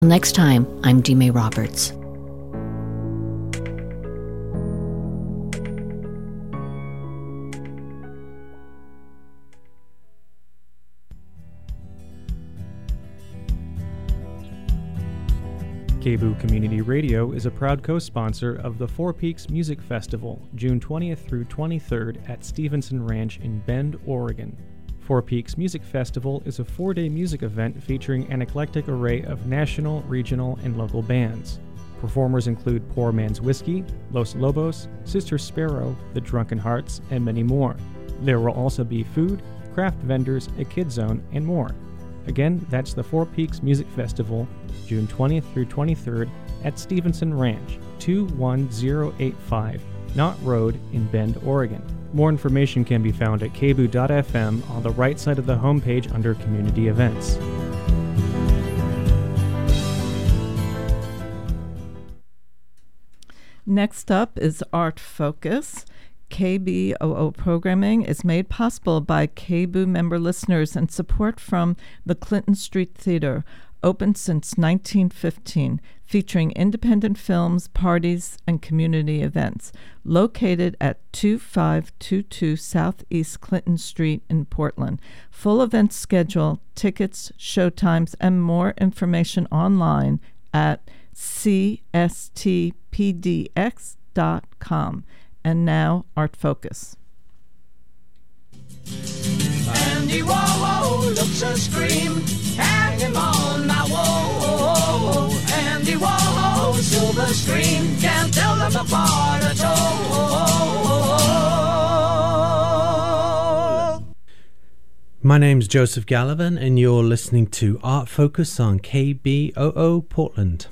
Next time, I'm Dime Roberts. KBOO Community Radio is a proud co-sponsor of the Four Peaks Music Festival, June 20th through 23rd at Stevenson Ranch in Bend, Oregon. Four Peaks Music Festival is a 4-day music event featuring an eclectic array of national, regional, and local bands. Performers include Poor Man's Whiskey, Los Lobos, Sister Sparrow, The Drunken Hearts, and many more. There will also be food, craft vendors, a kid zone, and more. Again, that's the Four Peaks Music Festival, June 20th through 23rd at Stevenson Ranch, 21085 Knott Road in Bend, Oregon. More information can be found at kboo.fm on the right side of the homepage under Community Events. Next up is Art Focus. KBOO programming is made possible by KBOO member listeners and support from the Clinton Street Theater, open since 1915, featuring independent films, parties, and community events. Located at 2522 Southeast Clinton Street in Portland. Full event schedule, tickets, showtimes, and more information online at cstpdx.com. And now, Art Focus. Andy Warhol looks a scream, hang him on my wall. Andy Warhol, silver screen, can't tell them apart at all. My name's Joseph Gallivan, and you're listening to Art Focus on KBOO Portland.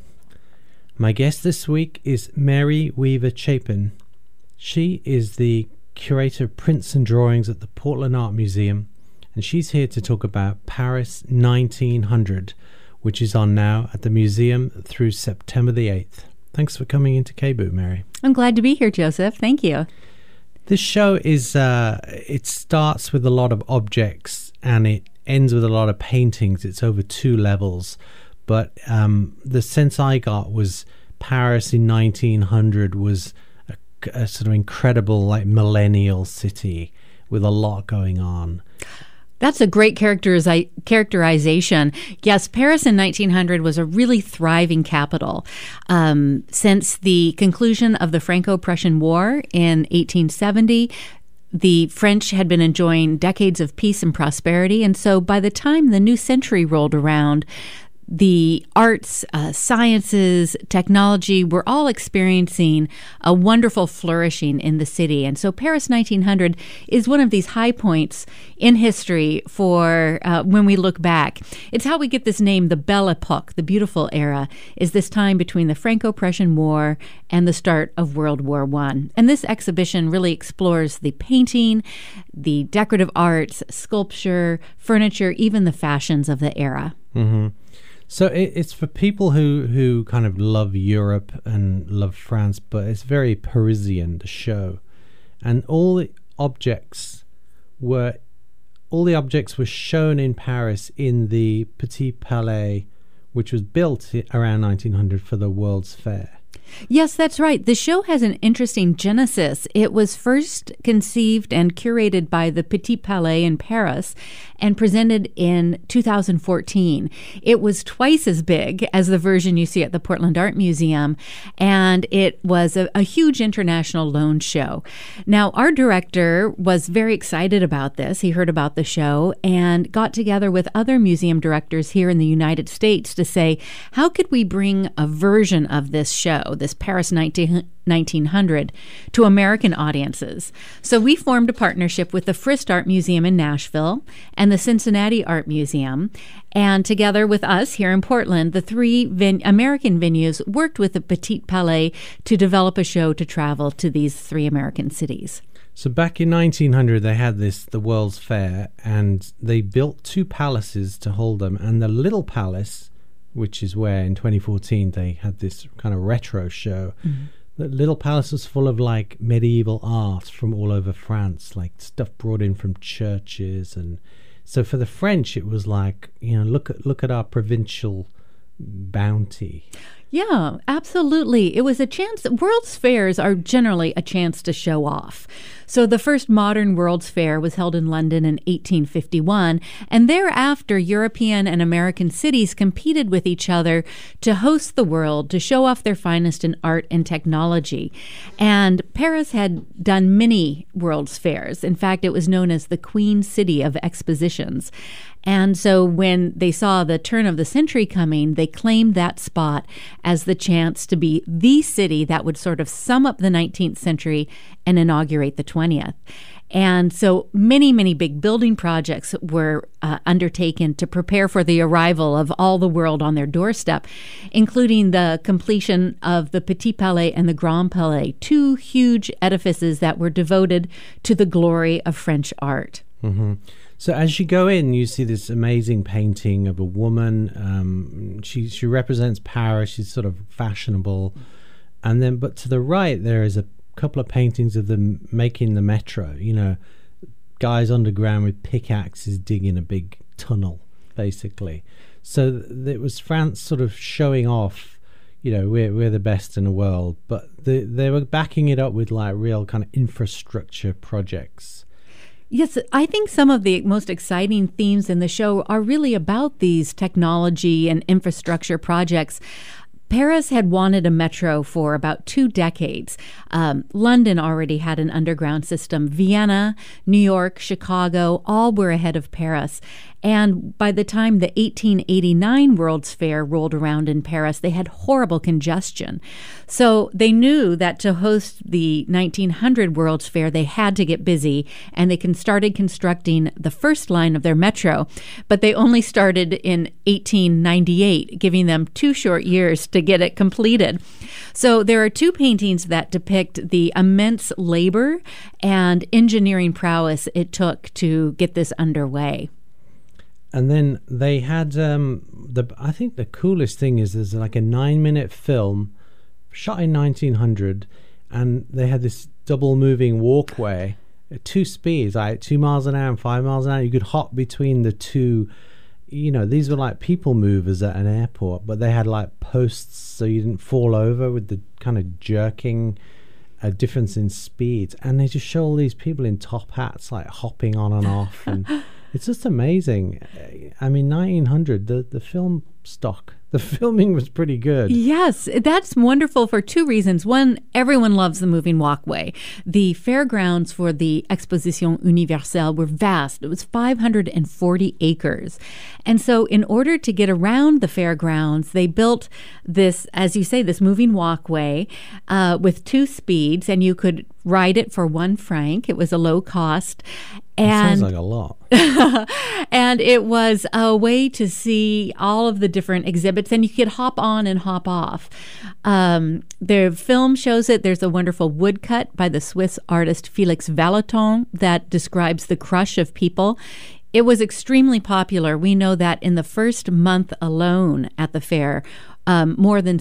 My guest this week is Mary Weaver Chapin. She is the curator of prints and drawings at the Portland Art Museum, and she's here to talk about Paris 1900, which is on now at the museum through September the 8th. Thanks for coming into KBOO, Mary. I'm glad to be here, Joseph. Thank you. This show is, it starts with a lot of objects and it ends with a lot of paintings. It's over 2 levels, but the sense I got was Paris in 1900 was a sort of incredible, like, millennial city with a lot going on. That's a great characterization. Yes, Paris in 1900 was a really thriving capital. Since the conclusion of the Franco-Prussian War in 1870, the French had been enjoying decades of peace and prosperity, and so by the time the new century rolled around, the arts, sciences, technology were all experiencing a wonderful flourishing in the city. And so Paris 1900 is one of these high points in history for when we look back. It's how we get this name, the Belle Epoque, the beautiful era, is this time between the Franco-Prussian War and the start of World War I. And this exhibition really explores the painting, the decorative arts, sculpture, furniture, even the fashions of the era. Mm-hmm. So it's for people who kind of love Europe and love France, but it's very Parisian, the show. And all the objects were shown in Paris in the Petit Palais, which was built around 1900 for the World's Fair. Yes, that's right. The show has an interesting genesis. It was first conceived and curated by the Petit Palais in Paris and presented in 2014. It was twice as big as the version you see at the Portland Art Museum, and it was a huge international loan show. Now, our director was very excited about this. He heard about the show and got together with other museum directors here in the United States to say, how could we bring a version of this show, this Paris 1900, to American audiences? So we formed a partnership with the Frist Art Museum in Nashville and the Cincinnati Art Museum. And together with us here in Portland, the 3 American venues worked with the Petit Palais to develop a show to travel to these 3 American cities. So back in 1900, they had the World's Fair, and they built 2 palaces to hold them. And the Little Palace, which is where in 2014 they had this kind of retro show. Mm-hmm. The Little Palace was full of like medieval art from all over France, like stuff brought in from churches. And so for the French, it was like, you know, look at our provincial bounty. Yeah, absolutely. It was a chance. World's fairs are generally a chance to show off. So the first modern World's Fair was held in London in 1851, and thereafter European and American cities competed with each other to host the world, to show off their finest in art and technology. And Paris had done many World's Fairs. In fact, it was known as the Queen City of Expositions. And so when they saw the turn of the century coming, they claimed that spot as the chance to be the city that would sort of sum up the 19th century and inaugurate the 20th. And so many, many big building projects were undertaken to prepare for the arrival of all the world on their doorstep, including the completion of the Petit Palais and the Grand Palais, two huge edifices that were devoted to the glory of French art. Mm-hmm. So as you go in, you see this amazing painting of a woman. She represents Paris. She's sort of fashionable. And then, but to the right, there is a couple of paintings of them making the metro. You know, guys underground with pickaxes digging a big tunnel, basically. So it was France sort of showing off, you know, we're the best in the world. But they were backing it up with like real kind of infrastructure projects. Yes, I think some of the most exciting themes in the show are really about these technology and infrastructure projects. Paris had wanted a metro for about 2 decades. London already had an underground system. Vienna, New York, Chicago, all were ahead of Paris. And by the time the 1889 World's Fair rolled around in Paris, they had horrible congestion. So they knew that to host the 1900 World's Fair, they had to get busy, and they started constructing the first line of their metro. But they only started in 1898, giving them 2 short years to get it completed. So there are 2 paintings that depict the immense labor and engineering prowess it took to get this underway. And then they had I think the coolest thing is there's like a 9-minute film shot in 1900, and they had this double moving walkway at 2 speeds, like 2 miles an hour and 5 miles an hour. You could hop between the 2. You know, these were like people movers at an airport, but they had like posts so you didn't fall over with the kind of jerking difference in speeds. And they just show all these people in top hats like hopping on and off, and it's just amazing. I mean, 1900, the film stock, the filming was pretty good. Yes, that's wonderful for 2 reasons. One, everyone loves the moving walkway. The fairgrounds for the Exposition Universelle were vast. It was 540 acres. And so in order to get around the fairgrounds, they built this, as you say, this moving walkway with 2 speeds, and you could ride it for 1 franc. It was a low cost. And sounds like a lot. And it was a way to see all of the different exhibits, and you could hop on and hop off. The film shows it. There's a wonderful woodcut by the Swiss artist Felix Vallotton that describes the crush of people. It was extremely popular. We know that in the first month alone at the fair, more than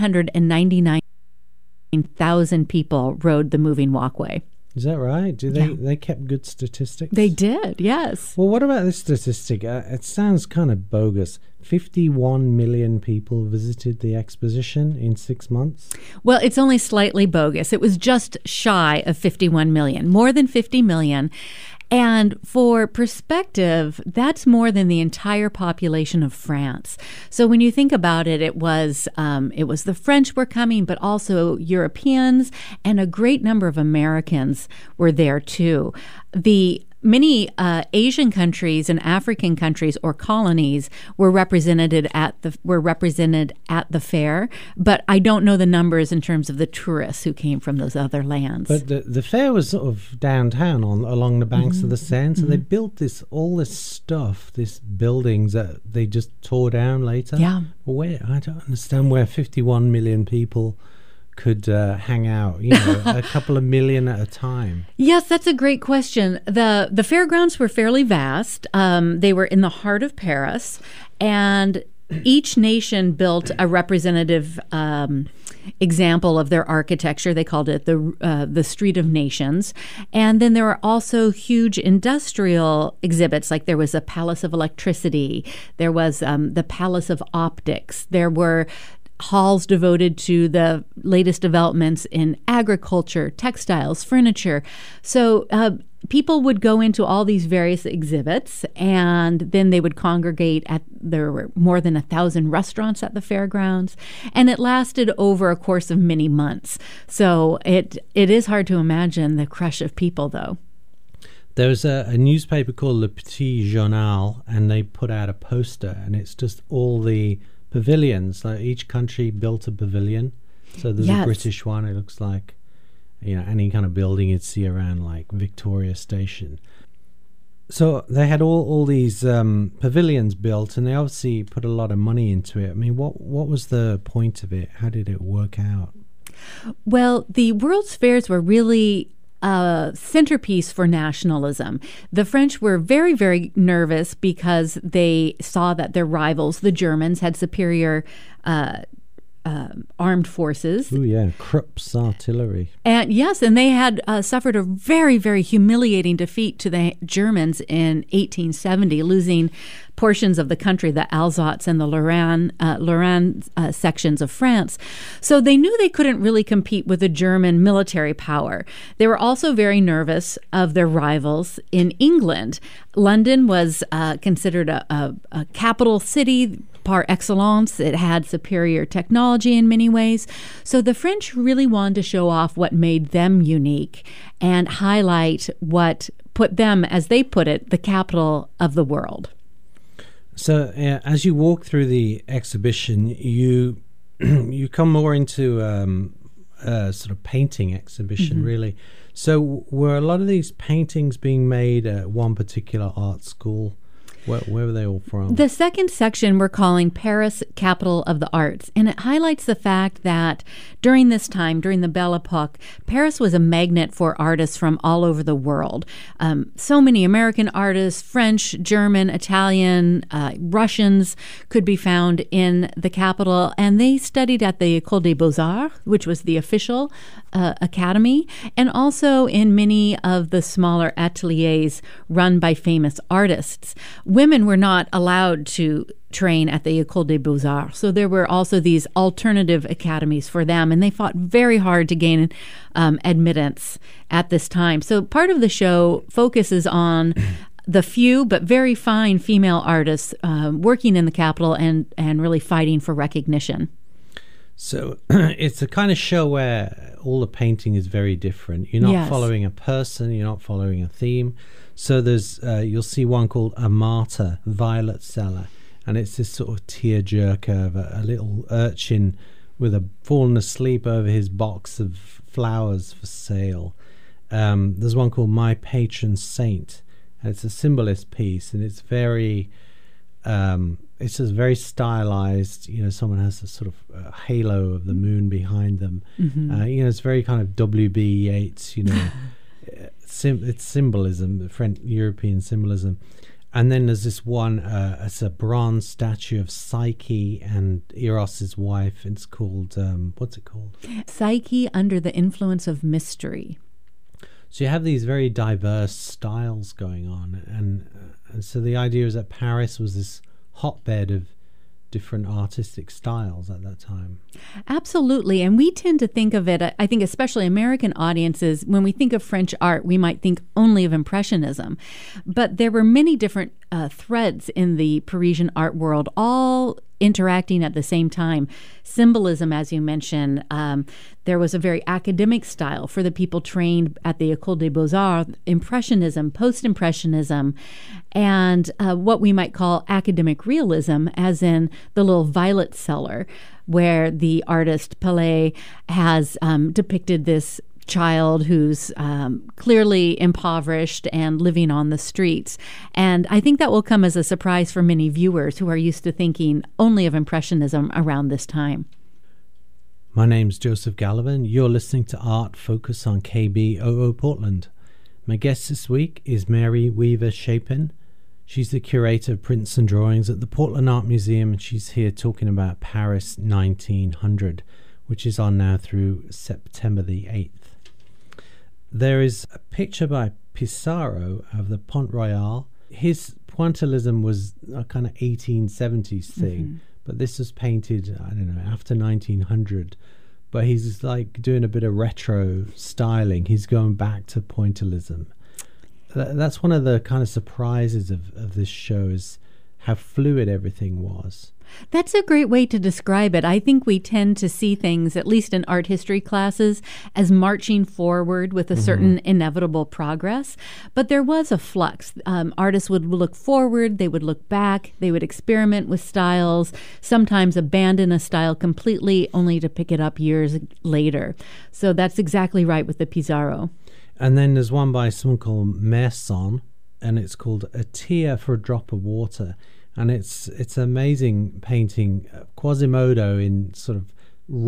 799,000 people rode the moving walkway. Is that right? They kept good statistics? They did, yes. Well, what about this statistic? It sounds kind of bogus. 51 million people visited the exposition in 6 months? Well, it's only slightly bogus. It was just shy of 51 million, more than 50 million. And for perspective, that's more than the entire population of France. So when you think about it, it was the French were coming, but also Europeans, and a great number of Americans were there too. Many Asian countries and African countries or colonies were represented at the fair, but I don't know the numbers in terms of the tourists who came from those other lands. But the fair was sort of downtown along the banks of the Seine, so they built all this stuff, these buildings that they just tore down later. Yeah. I don't understand where 51 million people could hang out, a couple of million at a time. Yes, that's a great question. The fairgrounds were fairly vast. They were in the heart of Paris, and each nation built a representative example of their architecture. They called it the Street of Nations. And then there were also huge industrial exhibits, like there was a Palace of Electricity, there was the Palace of Optics, there were halls devoted to the latest developments in agriculture, textiles, furniture. So people would go into all these various exhibits, and then they would congregate there were more than 1,000 restaurants at the fairgrounds, and it lasted over a course of many months. So it is hard to imagine the crush of people, though. There was a newspaper called Le Petit Journal, and they put out a poster, and it's just all the pavilions. Like each country built a pavilion. So there's a British one. It looks like, any kind of building you'd see around like Victoria Station. So they had all these pavilions built, and they obviously put a lot of money into it. I mean, what was the point of it? How did it work out? Well, the World's Fairs were really a centerpiece for nationalism. The French were very, very nervous because they saw that their rivals, the Germans, had superior armed forces. Oh, yeah, Krupp's artillery. And yes, and they had suffered a very, very humiliating defeat to the Germans in 1870, losing portions of the country, the Alsace and the Lorraine sections of France. So they knew they couldn't really compete with the German military power. They were also very nervous of their rivals in England. London was considered a capital city par excellence. It had superior technology in many ways. So the French really wanted to show off what made them unique and highlight what put them, as they put it, the capital of the world. So as you walk through the exhibition, you come more into a sort of painting exhibition, really. So were a lot of these paintings being made at one particular art school? Where were they all from? The second section we're calling Paris, Capital of the Arts, and it highlights the fact that during this time, during the Belle Epoque, Paris was a magnet for artists from all over the world. So many American artists, French, German, Italian, Russians could be found in the capital, and they studied at the École des Beaux-Arts, which was the official academy, and also in many of the smaller ateliers run by famous artists. Women were not allowed to train at the École des Beaux-Arts, so there were also these alternative academies for them, and they fought very hard to gain admittance at this time. So part of the show focuses on the few but very fine female artists working in the capital and really fighting for recognition. So it's a kind of show where all the painting is very different. You're not following a person, you're not following a theme. So there's you'll see one called A Martyr, Violet Cellar, and it's this sort of tearjerker of a little urchin with fallen asleep over his box of flowers for sale. There's one called My Patron Saint, and it's a symbolist piece, and it's very it's just very stylized. Someone has a sort of halo of the moon behind them. It's very kind of W.B. Yeats, it's symbolism, French European symbolism. And then there's this one, it's a bronze statue of Psyche and Eros' wife. It's called, what's it called? Psyche Under the Influence of Mystery. So you have these very diverse styles going on. And so the idea is that Paris was this hotbed of different artistic styles at that time. Absolutely. And we tend to think of it, I think especially American audiences, when we think of French art, we might think only of Impressionism. But there were many different threads in the Parisian art world, all interacting at the same time. Symbolism, as you mentioned, there was a very academic style for the people trained at the École des Beaux-Arts, Impressionism, Post-Impressionism, and what we might call academic realism, as in the little Violet Cellar, where the artist Palais has depicted this child who's clearly impoverished and living on the streets. And I think that will come as a surprise for many viewers who are used to thinking only of Impressionism around this time. My name's Joseph Gallivan. You're listening to Art Focus on KBOO Portland. My guest this week is Mary Weaver Chapin. She's the curator of prints and drawings at the Portland Art Museum, and she's here talking about Paris 1900, which is on now through September the 8th. There is a picture by Pissarro of the Pont Royal. His pointillism was a kind of 1870s thing, but this was painted, I don't know, after 1900. But he's like doing a bit of retro styling. He's going back to pointillism. That's one of the kind of surprises of this show, is how fluid everything was. That's a great way to describe it. I think we tend to see things, at least in art history classes, as marching forward with a certain inevitable progress. But there was a flux. Artists would look forward, they would look back, they would experiment with styles, sometimes abandon a style completely only to pick it up years later. So that's exactly right with the Pissarro. And then there's one by someone called Merson, and it's called A Tear for a Drop of Water. And it's amazing painting Quasimodo in sort of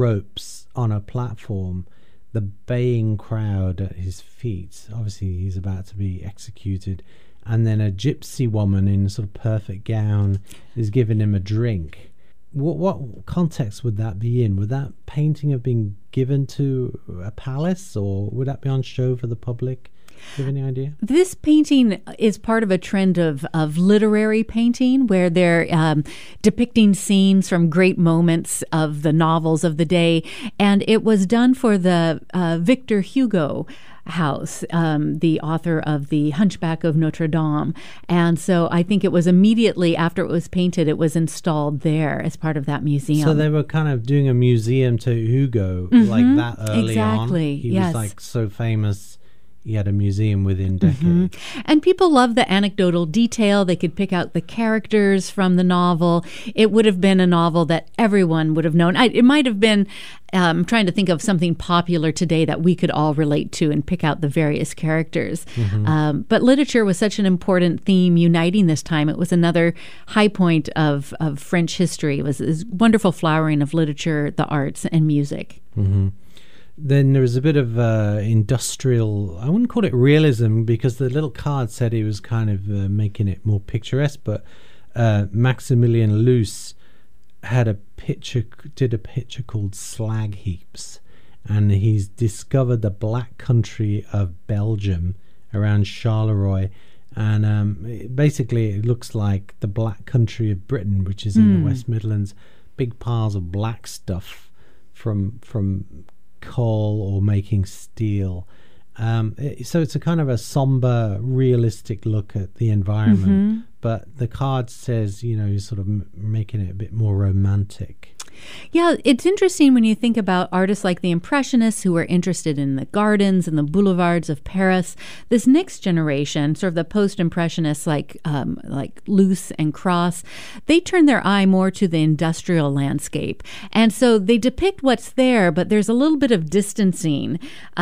ropes on a platform, the baying crowd at his feet. Obviously, he's about to be executed. And then a gypsy woman in a sort of perfect gown is giving him a drink. What context would that be in? Would that painting have been given to a palace, or would that be on show for the public? Do you have any idea? This painting is part of a trend of literary painting, where they're depicting scenes from great moments of the novels of the day. And it was done for the Victor Hugo house, the author of The Hunchback of Notre Dame. And so I think it was immediately after it was painted, it was installed there as part of that museum. So they were kind of doing a museum to Hugo like that early on. Exactly, He yes. was like so famous. He had a museum within decades. And people love the anecdotal detail. They could pick out the characters from the novel. It would have been a novel that everyone would have known. It might have been, trying to think of something popular today that we could all relate to and pick out the various characters. But literature was such an important theme uniting this time. It was another high point of French history. It was this wonderful flowering of literature, the arts, and music. Then there was a bit of industrial, I wouldn't call it realism, because the little card said he was kind of making it more picturesque, but Maximilian Luce did a picture called Slag Heaps, and he's discovered the black country of Belgium around Charleroi, and basically it looks like the black country of Britain, which is in the West Midlands. Big piles of black stuff from coal or making steel. So it's a kind of a somber, realistic look at the environment. But the card says, you're sort of making it a bit more romantic. Yeah, it's interesting when you think about artists like the Impressionists, who were interested in the gardens and the boulevards of Paris. This next generation, sort of the post-Impressionists like Luce and Cross, they turn their eye more to the industrial landscape. And so they depict what's there, but there's a little bit of distancing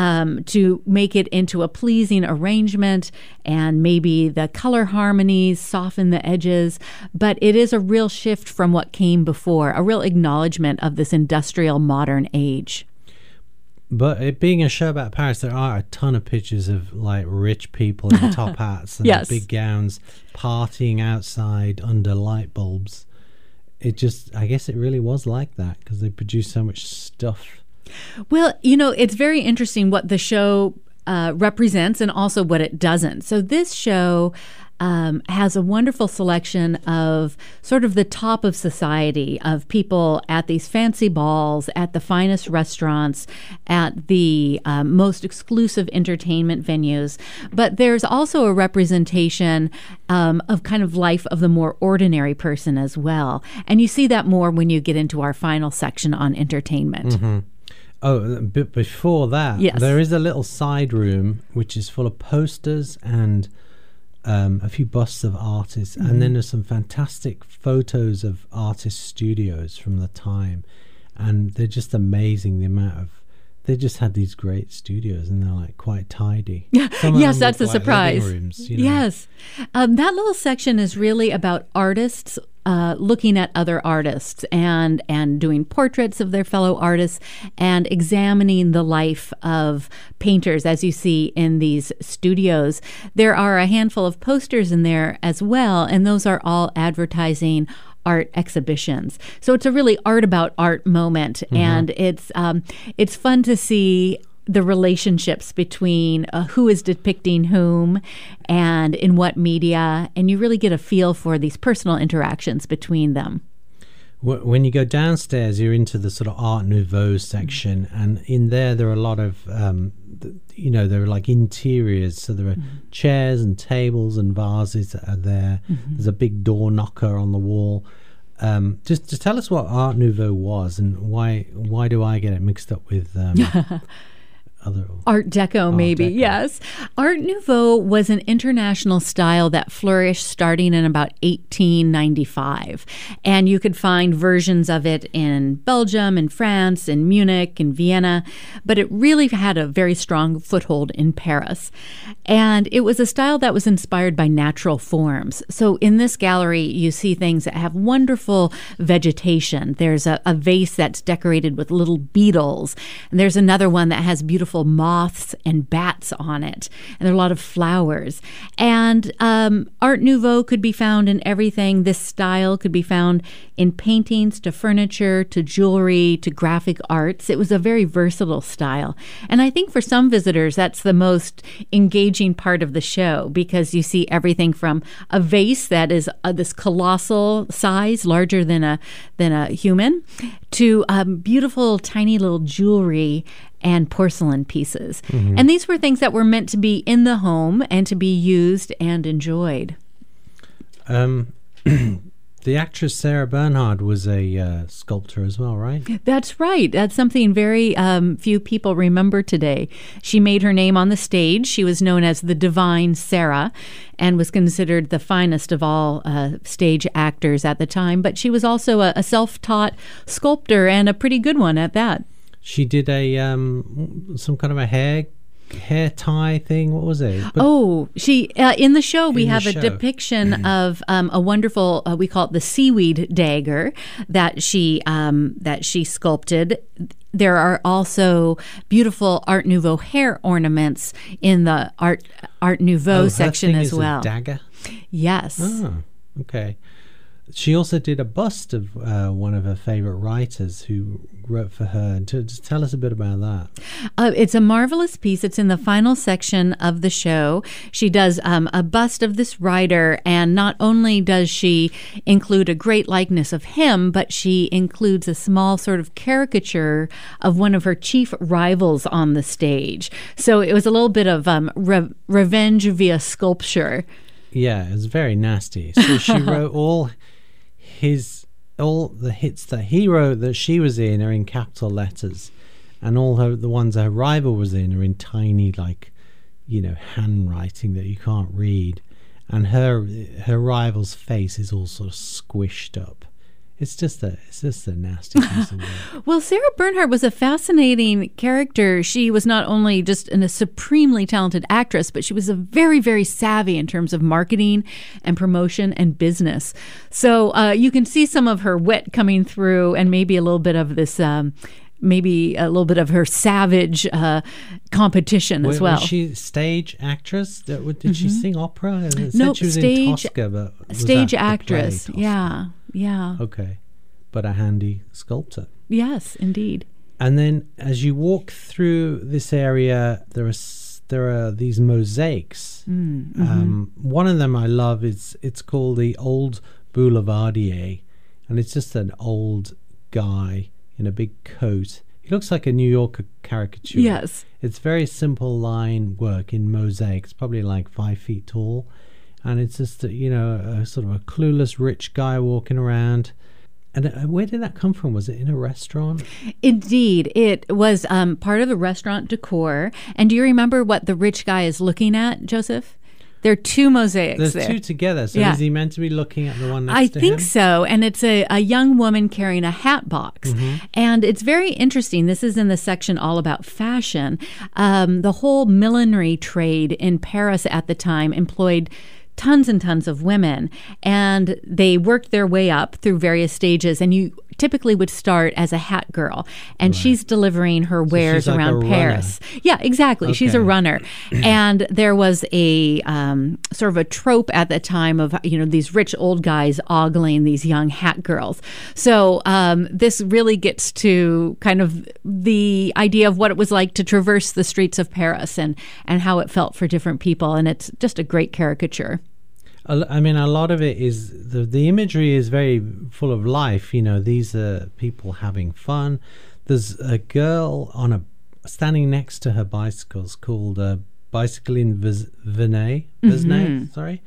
to make it into a pleasing arrangement, and maybe the color harmonies soften the edges. But it is a real shift from what came before, a real acknowledgement of this industrial modern age. But it being a show about Paris, there are a ton of pictures of like rich people in top hats and Yes. big gowns partying outside under light bulbs. I guess it really was like that because they produced so much stuff. Well, it's very interesting what the show represents and also what it doesn't. So this show has a wonderful selection of sort of the top of society, of people at these fancy balls, at the finest restaurants, at the most exclusive entertainment venues. But there's also a representation of kind of life of the more ordinary person as well. And you see that more when you get into our final section on entertainment. Oh, but before that, Yes. there is a little side room which is full of posters and a few busts of artists, and then there's some fantastic photos of artist studios from the time, and they're just amazing. They just had these great studios, and they're like quite tidy. Some of Yes, them that's look a like surprise. living rooms, Yes. That little section is really about artists looking at other artists and doing portraits of their fellow artists and examining the life of painters, as you see in these studios. There are a handful of posters in there as well, and those are all advertising art exhibitions. So it's a really art about art moment, and it's fun to see the relationships between who is depicting whom and in what media, and you really get a feel for these personal interactions between them. When you go downstairs, you're into the sort of Art Nouveau section, and in there are a lot of, there are like interiors. So there are chairs and tables and vases that are there. There's a big door knocker on the wall. Just to tell us what Art Nouveau was, and why do I get it mixed up with Art Deco, maybe. Yes. Art Nouveau was an international style that flourished starting in about 1895. And you could find versions of it in Belgium, in France, in Munich, in Vienna. But it really had a very strong foothold in Paris. And it was a style that was inspired by natural forms. So in this gallery, you see things that have wonderful vegetation. There's a vase that's decorated with little beetles. And there's another one that has beautiful moths and bats on it, and there are a lot of flowers. And Art Nouveau could be found in everything. This style could be found in paintings, to furniture, to jewelry, to graphic arts. It was a very versatile style. And I think for some visitors, that's the most engaging part of the show, because you see everything from a vase that is this colossal size, larger than a human, to beautiful tiny little jewelry and porcelain pieces. And these were things that were meant to be in the home and to be used and enjoyed. The actress Sarah Bernhardt was a sculptor as well, right? That's right. That's something very few people remember today. She made her name on the stage. She was known as the Divine Sarah and was considered the finest of all stage actors at the time. But she was also a self-taught sculptor, and a pretty good one at that. She did a some kind of a hair tie thing. What was it? She in the show we have a depiction of a wonderful we call it the seaweed dagger that she sculpted. There are also beautiful Art Nouveau hair ornaments in the Art Nouveau section as well. A dagger? Yes. Oh, okay. She also did a bust of one of her favorite writers who wrote for her. Just tell us a bit about that. It's a marvelous piece. It's in the final section of the show. She does a bust of this writer, and not only does she include a great likeness of him, but she includes a small sort of caricature of one of her chief rivals on the stage. So it was a little bit of revenge via sculpture. Yeah, it was very nasty. So she wrote all the hits that he wrote that she was in are in capital letters, and all the ones her rival was in are in tiny, handwriting that you can't read, and her rival's face is all sort of squished up. It's just a nasty piece of work. Well, Sarah Bernhardt was a fascinating character. She was not only just a supremely talented actress, but she was a very, very savvy in terms of marketing and promotion and business. So you can see some of her wit coming through, and maybe a little bit of this. Maybe a little bit of her savage competition as well. Was she a stage actress? Did she sing opera? No, she was in Tosca, but stage actress. Yeah. Okay, but a handy sculptor. Yes, indeed. And then, as you walk through this area, there are these mosaics. One of them I love. It's called the Old Boulevardier, and it's just an old guy in a big coat. He looks like a New Yorker caricature. Yes. It's very simple line work in mosaic. It's probably like 5 feet tall. And it's just, a sort of a clueless rich guy walking around. And where did that come from? Was it in a restaurant? Indeed. It was part of the restaurant decor. And do you remember what the rich guy is looking at, Joseph? There are two mosaics. There's there. Two together. So is he meant to be looking at the one next to him? I think so. And it's a young woman carrying a hat box. And it's very interesting. This is in the section all about fashion. The whole millinery trade in Paris at the time employed tons and tons of women, and they worked their way up through various stages, and you typically would start as a hat girl, and she's delivering her wares like around a Paris. Yeah, exactly. She's a runner. And there was a sort of a trope at the time of, these rich old guys ogling these young hat girls. So this really gets to kind of the idea of what it was like to traverse the streets of Paris and how it felt for different people. And it's just a great caricature. I mean, a lot of it is the imagery is very full of life. These are people having fun. There's a girl standing next to her bicycles called Bicycling Vesnay, sorry.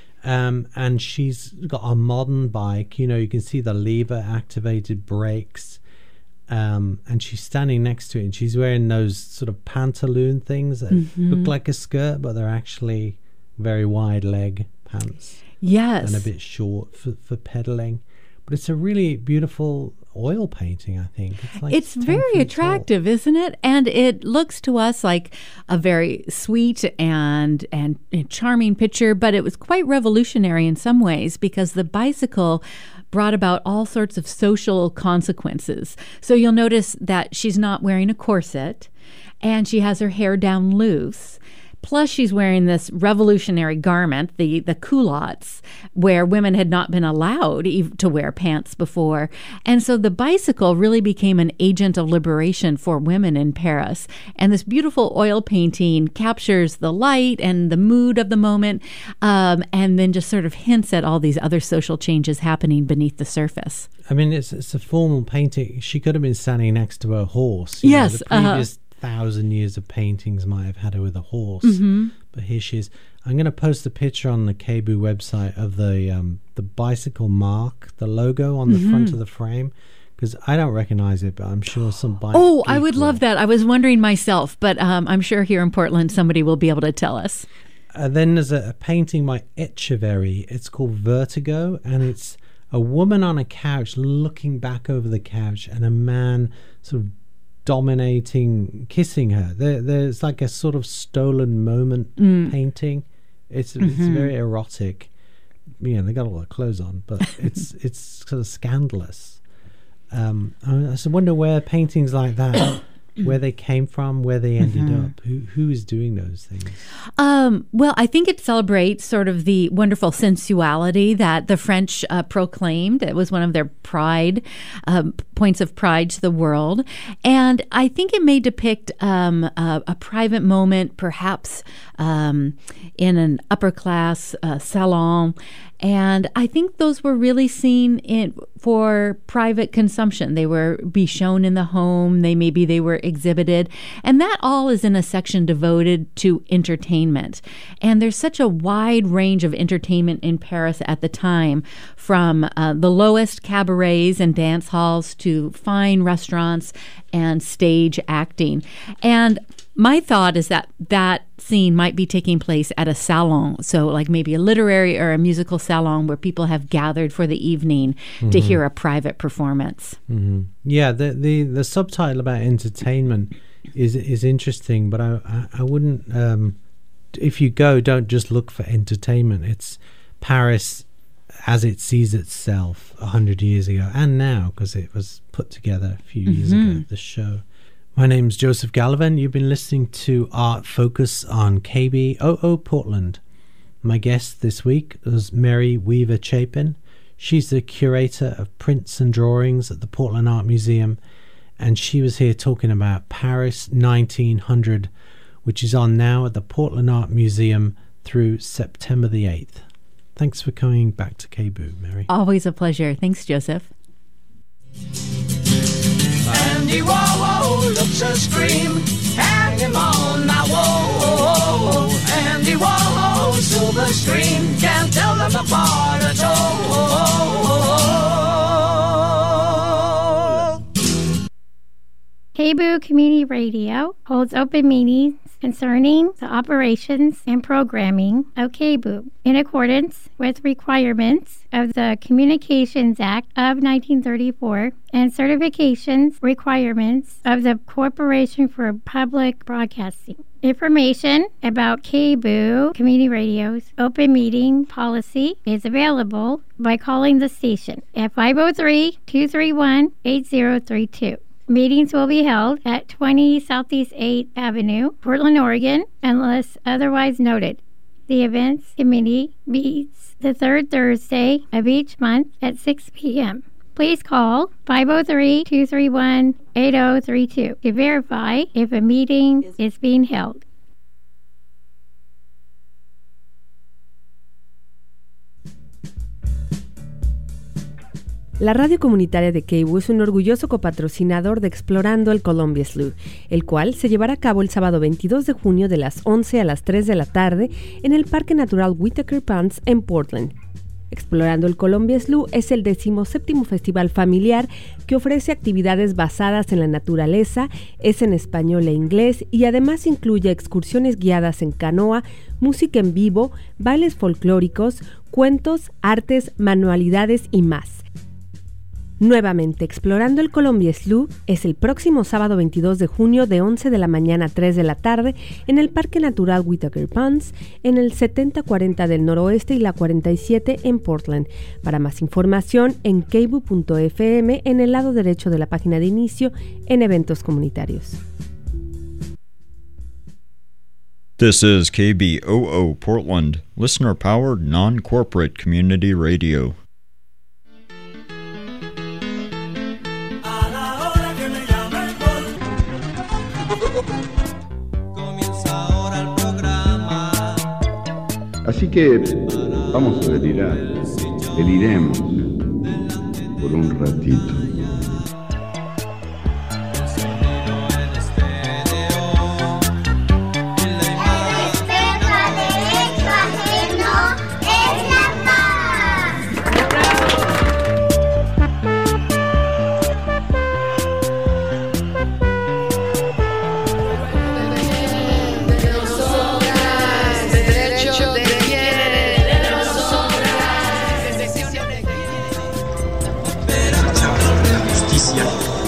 And she's got a modern bike. You can see the lever-activated brakes. And she's standing next to it, and she's wearing those sort of pantaloon things that look like a skirt, but they're actually very wide leg pants. Yes. And a bit short for pedaling. But it's a really beautiful oil painting, I think. It's very attractive, isn't it? And it looks to us like a very sweet and charming picture, but it was quite revolutionary in some ways because the bicycle brought about all sorts of social consequences. So you'll notice that she's not wearing a corset, and she has her hair down loose. Plus, she's wearing this revolutionary garment, the culottes, where women had not been allowed to wear pants before. And so the bicycle really became an agent of liberation for women in Paris. And this beautiful oil painting captures the light and the mood of the moment, and then just sort of hints at all these other social changes happening beneath the surface. I mean, it's a formal painting. She could have been standing next to her horse. Yes. The previous 1,000 years of paintings might have had her with a horse, but here she is. I'm going to post a picture on the KBOO website of the bicycle mark, the logo on the front of the frame, because I don't recognize it, but I'm sure some bike. Oh, I would love that. I was wondering myself, but I'm sure here in Portland somebody will be able to tell us. Then there's a painting by Etcheverry. It's called Vertigo, and it's a woman on a couch looking back over the couch, and a man sort of dominating, kissing her. There's like a sort of stolen moment painting. It's very erotic. They got all their clothes on, but it's sort of scandalous. I just wonder where paintings like that, where they came from, where they ended up. Who is doing those things? Well, I think it celebrates sort of the wonderful sensuality that the French proclaimed. It was one of their points of pride to the world. And I think it may depict a private moment, perhaps in an upper class salon. And I think those were really seen for private consumption. They were be shown in the home. They were exhibited. And that all is in a section devoted to entertainment. And there's such a wide range of entertainment in Paris at the time, from the lowest cabarets and dance halls to fine restaurants and stage acting. And my thought is that scene might be taking place at a salon, so like maybe a literary or a musical salon where people have gathered for the evening to hear a private performance. Yeah, the subtitle about entertainment is interesting, but I wouldn't. If you go, don't just look for entertainment. It's Paris as it sees itself 100 years ago, and now, because it was put together a few years ago. The show. My name's Joseph Gallivan. You've been listening to Art Focus on KBOO Portland. My guest this week was Mary Weaver Chapin. She's the curator of prints and drawings at the Portland Art Museum, and she was here talking about Paris 1900, which is on now at the Portland Art Museum through September the 8th. Thanks for coming back to KBOO, Mary. Always a pleasure. Thanks, Joseph. Andy Warhol looks a scream, hang him on my wall. Andy Warhol, silver screen, can't tell them apart at all. KBOO Community Radio holds open meetings concerning the operations and programming of KBOO in accordance with requirements of the Communications Act of 1934 and certifications requirements of the Corporation for Public Broadcasting. Information about KBOO Community Radio's open meeting policy is available by calling the station at 503-231-8032. Meetings will be held at 20 Southeast 8th Avenue, Portland, Oregon, unless otherwise noted. The events committee meets the third Thursday of each month at 6 p.m. Please call 503-231-8032 to verify if a meeting is being held. La radio comunitaria de KBOO es un orgulloso copatrocinador de Explorando el Columbia Slough, el cual se llevará a cabo el sábado 22 de junio de las 11 a las 3 de la tarde en el Parque Natural Whitaker Ponds en Portland. Explorando el Columbia Slough es el 17º festival familiar que ofrece actividades basadas en la naturaleza, es en español e inglés y además incluye excursiones guiadas en canoa, música en vivo, bailes folclóricos, cuentos, artes, manualidades y más. Nuevamente, Explorando el Columbia Slough es el próximo sábado 22 de junio de 11 de la mañana a 3 de la tarde en el Parque Natural Whitaker Ponds, en el 7040 del Noroeste y la 47 en Portland. Para más información en kboo.fm en el lado derecho de la página de inicio en eventos comunitarios. This is KBOO Portland, listener-powered, non-corporate community radio. Así que vamos a delirar, deliremos por un ratito.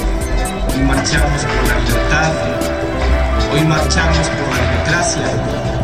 Hoy marchamos por la libertad, hoy marchamos por la democracia.